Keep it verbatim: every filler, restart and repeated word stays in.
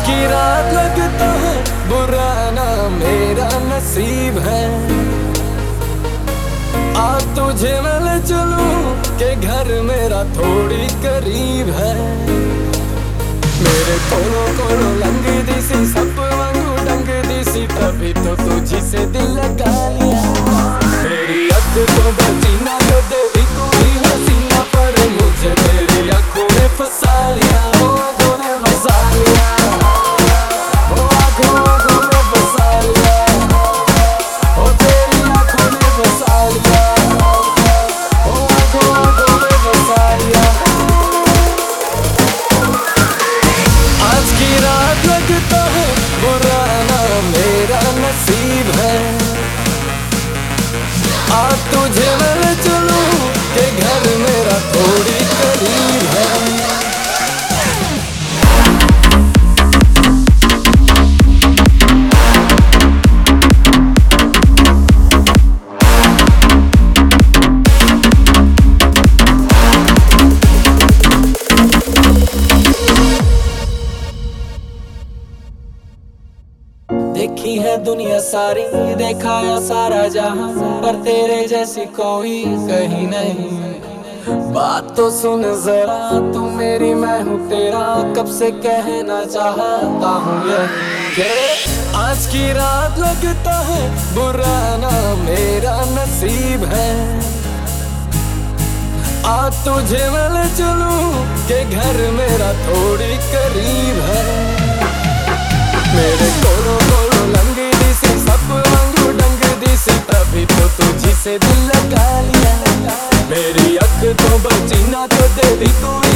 की रात लगता है बुरा ना मेरा नसीब है। आज तुझे मैं ले चलूं के घर मेरा थोड़ी करीब है। मेरे कोलो कोलो लंग दी सी सब वांगू डंग दी सी तभी तो तुझी से दिल लगा लिया। मेरी अख तो बची ना तो तेरी कोई हसीना पर मुझे तेरी आंखों ने फंसा लिया। ओ आंखों ने फंसा लिया, ओ आंखों आंखों ने फंसा लिया, ओ तेरी आंखों ने फंसा लिया, ओ आंखों आंखों ने फंसा लिया। आज की रात लगता है बुरा ना मेरा नसीब है। आज तुझे मैं ले चलूं के घर मेरा थोड़ी करीब है। देखी है दुनिया सारी, देखा है सारा जहां, पर तेरे जैसी कोई कहीं नहीं। बात तो सुन जरा तू मेरी मैं हूँ तेरा, कब से कहना चाहता हूँ यही। आज की रात लगता है बुरा ना मेरा नसीब है। आज तुझे मैं ले चलूं के घर मेरा थोड़ी करीब है। मेरे कोलो कोलो लंग दी सी सब वांगू डंग दी सी तभी तो तुझी से दिल लगा लिया। मेरी अख तो बची ना तो तेरी कोई